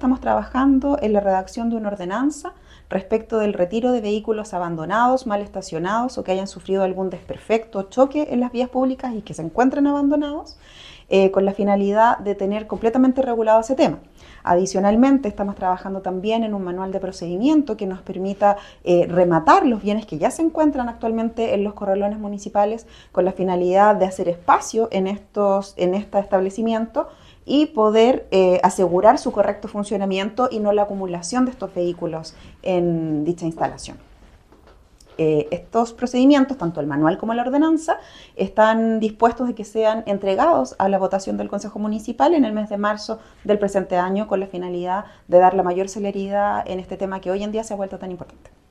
estamos trabajando en la redacción de una ordenanza respecto del retiro de vehículos abandonados, mal estacionados o que hayan sufrido algún desperfecto o choque en las vías públicas y que se encuentren abandonados, con la finalidad de tener completamente regulado ese tema. Adicionalmente, estamos trabajando también en un manual de procedimiento que nos permita rematar los bienes que ya se encuentran actualmente en los corralones municipales con la finalidad de hacer espacio en estos establecimientos y poder asegurar su correcto funcionamiento y no la acumulación de estos vehículos en dicha instalación. Estos procedimientos, tanto el manual como la ordenanza, están dispuestos de que sean entregados a la votación del Consejo Municipal en el mes de marzo del presente año con la finalidad de dar la mayor celeridad en este tema que hoy en día se ha vuelto tan importante.